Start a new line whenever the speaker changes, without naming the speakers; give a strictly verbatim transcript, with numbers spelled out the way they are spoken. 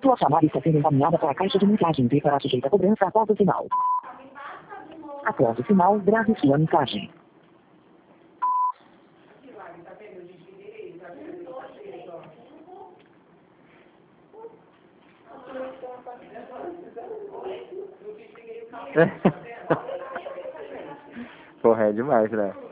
Sua chamada está sendo encaminhada para a caixa de mensagem e será sujeita a cobrança após o sinal. Após o sinal, grave sua mensagem.
Porra, é demais, né?